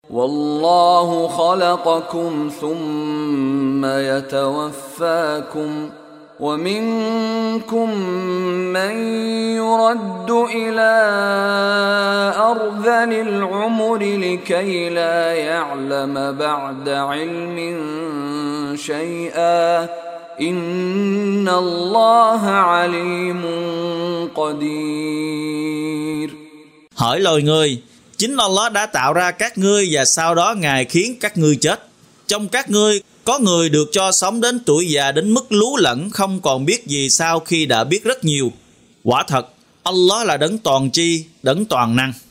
والله خلقكم ثم يتوفاكم ومنكم من يرد إلى أرذل العمر لكي لا يعلم بعد علم شيئا إن الله عليم قدير. Hỏi loài người, chính Allah đã tạo ra các ngươi và sau đó Ngài khiến các ngươi chết. Trong các ngươi có người được cho sống đến tuổi già đến mức lú lẫn, không còn biết gì sau khi đã biết rất nhiều. Quả thật, Allah là đấng toàn tri, đấng toàn năng.